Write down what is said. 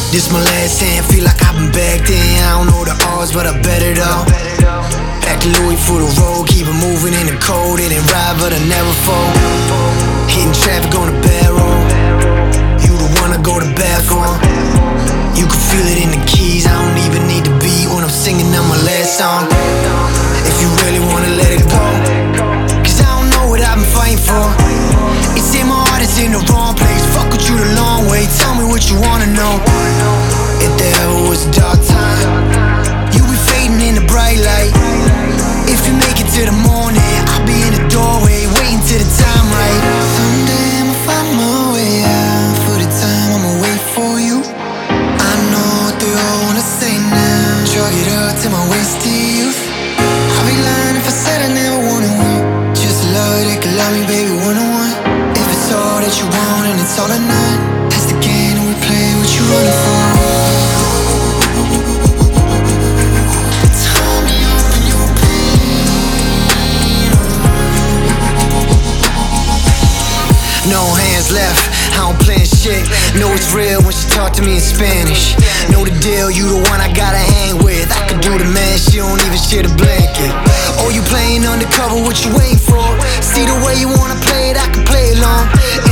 This my last hand, feel like I've been back then. I don't know the odds, but I bet it all. Back to Louis for the road, keep it moving in the cold. It ain't ride, but I never fall. Hitting traffic on the bad road. You the one I go to bat for. You can feel it in the keys, I don't even need the beat when I'm singing on my last song. If you really wanna let it go, cause I don't know what I've been fighting for. It's in my heart, it's in the wrong place. Fuck with you the long way, tell me what you wanna know. If there ever was a dark time, you be fading in the bright light. If you make it to the morning, I'll be in the doorway, waiting till the time right. Someday I'ma find my way out. For the time I'ma wait for you. I know what they all wanna say now. Drug it up to my wasted youth. I'd be lying if I said I never wanted one. Just a love that could love me, baby, one-on-one. If it's all that you want and it's all or none, that's the game that we play, what you running for. No hands left, I don't plan shit. Know it's real when she talk to me in Spanish. Know the deal, you the one I gotta hang with. I could do the man, she don't even share the blanket. Oh, you playing undercover, what you waiting for? See the way you wanna play it, I can play along.